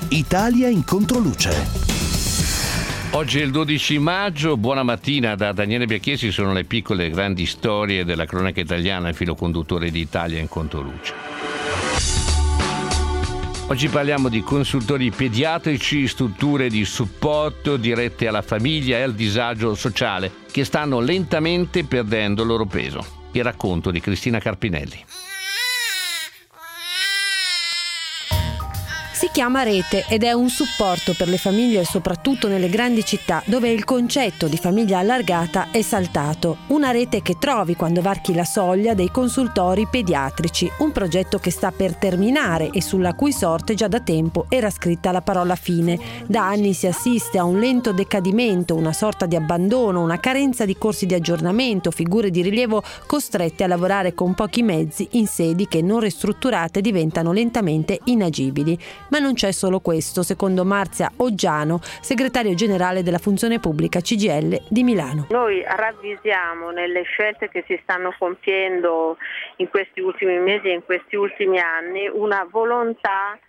Italia in controluce. Oggi è il 12 maggio, buona mattina da Daniele Biacchiesi, sono le piccole e grandi storie della cronaca italiana, il filo conduttore di Italia in controluce. Oggi parliamo di consultori pediatrici, strutture di supporto dirette alla famiglia e al disagio sociale che stanno lentamente perdendo il loro peso. Il racconto di Cristina Carpinelli. Si chiama Rete ed è un supporto per le famiglie soprattutto nelle grandi città dove il concetto di famiglia allargata è saltato. Una rete che trovi quando varchi la soglia dei consultori pediatrici, un progetto che sta per terminare e sulla cui sorte già da tempo era scritta la parola fine. Da anni si assiste a un lento decadimento, una sorta di abbandono, una carenza di corsi di aggiornamento, figure di rilievo costrette a lavorare con pochi mezzi in sedi che non ristrutturate diventano lentamente inagibili. Ma non c'è solo questo, secondo Marzia Oggiano, segretario generale della Funzione Pubblica CGIL di Milano. Noi ravvisiamo nelle scelte che si stanno compiendo in questi ultimi mesi e in questi ultimi anni una volontà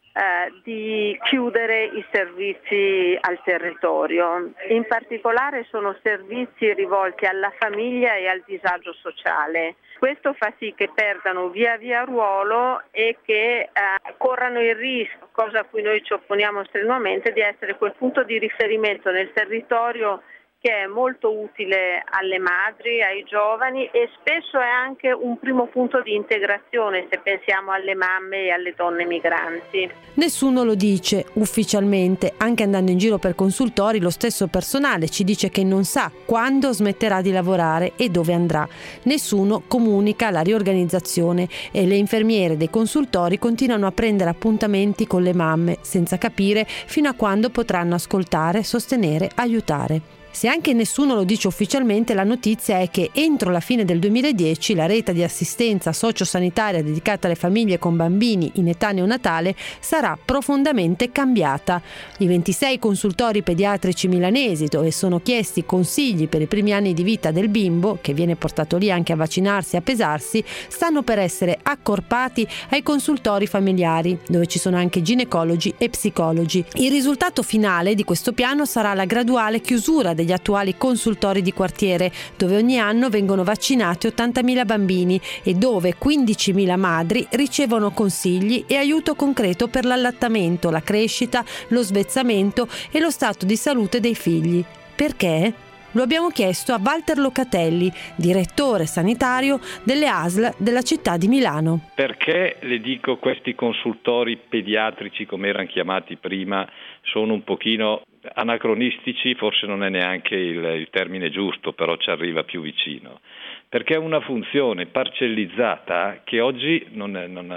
di chiudere i servizi al territorio. In particolare sono servizi rivolti alla famiglia e al disagio sociale. Questo fa sì che perdano via via ruolo e che corrano il rischio, cosa a cui noi ci opponiamo strenuamente, di essere quel punto di riferimento nel territorio che è molto utile alle madri, ai giovani e spesso è anche un primo punto di integrazione se pensiamo alle mamme e alle donne migranti. Nessuno lo dice ufficialmente, anche andando in giro per consultori lo stesso personale ci dice che non sa quando smetterà di lavorare e dove andrà. Nessuno comunica la riorganizzazione e le infermiere dei consultori continuano a prendere appuntamenti con le mamme senza capire fino a quando potranno ascoltare, sostenere, aiutare. Se anche nessuno lo dice ufficialmente, la notizia è che entro la fine del 2010 la rete di assistenza sociosanitaria dedicata alle famiglie con bambini in età neonatale sarà profondamente cambiata. I 26 consultori pediatrici milanesi, dove sono chiesti consigli per i primi anni di vita del bimbo, che viene portato lì anche a vaccinarsi e a pesarsi, stanno per essere accorpati ai consultori familiari, dove ci sono anche ginecologi e psicologi. Il risultato finale di questo piano sarà la graduale chiusura degli attuali consultori di quartiere, dove ogni anno vengono vaccinati 80.000 bambini e dove 15.000 madri ricevono consigli e aiuto concreto per l'allattamento, la crescita, lo svezzamento e lo stato di salute dei figli. Perché? Lo abbiamo chiesto a Walter Locatelli, direttore sanitario delle ASL della città di Milano. Perché le dico questi consultori pediatrici, come erano chiamati prima, sono un pochino anacronistici, forse non è neanche il termine giusto, però ci arriva più vicino. Perché è una funzione parcellizzata che oggi non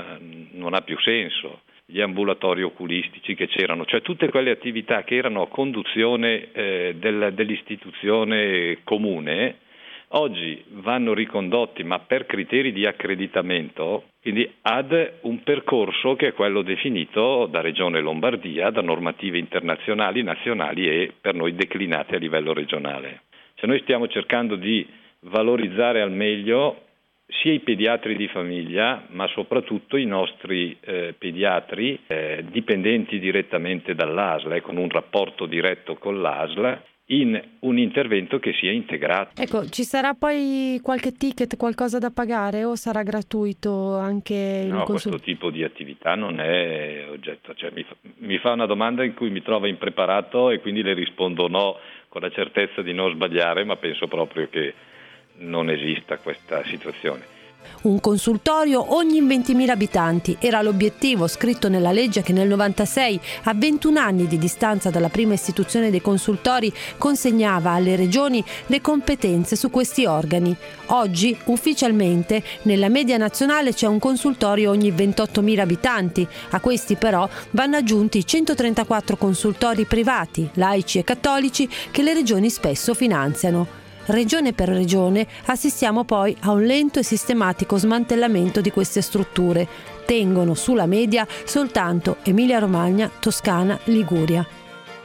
ha più senso. Gli ambulatori oculistici che c'erano, cioè tutte quelle attività che erano a conduzione dell'istituzione comune, oggi vanno ricondotti, ma per criteri di accreditamento, quindi ad un percorso che è quello definito da Regione Lombardia, da normative internazionali, nazionali e per noi declinate a livello regionale. Cioè noi stiamo cercando di valorizzare al meglio sia i pediatri di famiglia, ma soprattutto i nostri pediatri dipendenti direttamente dall'ASL, con un rapporto diretto con l'ASL, in un intervento che sia integrato. Ecco, ci sarà poi qualche ticket, qualcosa da pagare o sarà gratuito anche il No, questo tipo di attività non è oggetto, cioè mi fa una domanda in cui mi trova impreparato e quindi le rispondo no, con la certezza di non sbagliare, ma penso proprio che non esista questa situazione. Un consultorio ogni 20.000 abitanti era l'obiettivo scritto nella legge che nel 96, a 21 anni di distanza dalla prima istituzione dei consultori, consegnava alle regioni le competenze su questi organi. Oggi, ufficialmente, nella media nazionale c'è un consultorio ogni 28.000 abitanti. A questi però vanno aggiunti 134 consultori privati, laici e cattolici, che le regioni spesso finanziano. Regione per regione assistiamo poi a un lento e sistematico smantellamento di queste strutture. Tengono sulla media soltanto Emilia-Romagna, Toscana, Liguria.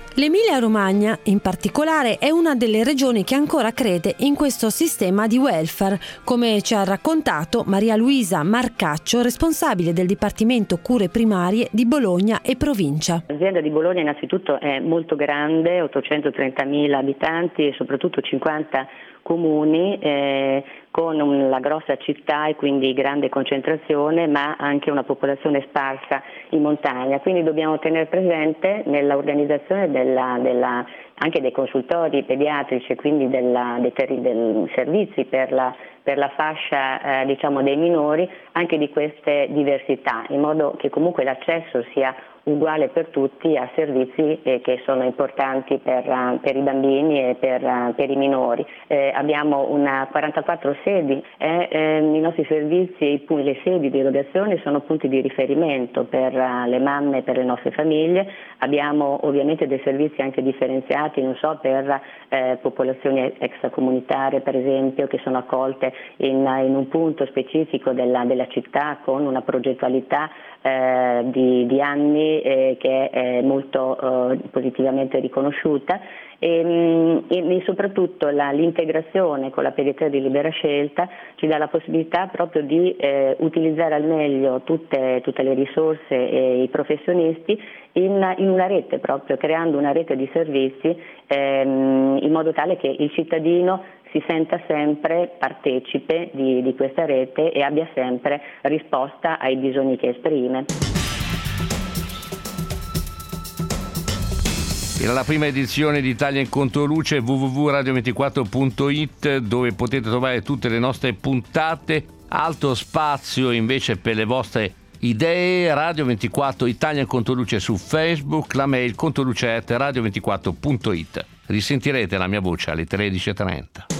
L'Emilia-Romagna, in particolare, è una delle regioni che ancora crede in questo sistema di welfare, come ci ha raccontato Maria Luisa Marcaccio, responsabile del Dipartimento Cure Primarie di Bologna e provincia. L'azienda di Bologna innanzitutto è molto grande, 830.000 abitanti e soprattutto 50 comuni, con la grossa città e quindi grande concentrazione, ma anche una popolazione sparsa in montagna. Quindi dobbiamo tenere presente nell'organizzazione anche dei consultori pediatrici e quindi dei servizi per la fascia dei minori, anche di queste diversità, in modo che comunque l'accesso sia uguale per tutti a servizi che sono importanti per i bambini e per i minori. Abbiamo 44 sedi e i nostri servizi, le sedi di erogazione sono punti di riferimento per le mamme e per le nostre famiglie. Abbiamo ovviamente dei servizi anche differenziati, per popolazioni extracomunitarie per esempio, che sono accolte in un punto specifico della città con una progettualità di anni che è molto positivamente riconosciuta e soprattutto l'integrazione con la pediatria di libera scelta ci dà la possibilità proprio di utilizzare al meglio tutte le risorse e i professionisti in una rete, proprio creando una rete di servizi in modo tale che il cittadino si senta sempre partecipe di questa rete e abbia sempre risposta ai bisogni che esprime. Era la prima edizione di Italia in Controluce, www.radio24.it, dove potete trovare tutte le nostre puntate. Alto spazio invece per le vostre idee. Radio 24 Italia in Controluce su Facebook, la mail controluce@radio24.it. Risentirete la mia voce alle 13:30.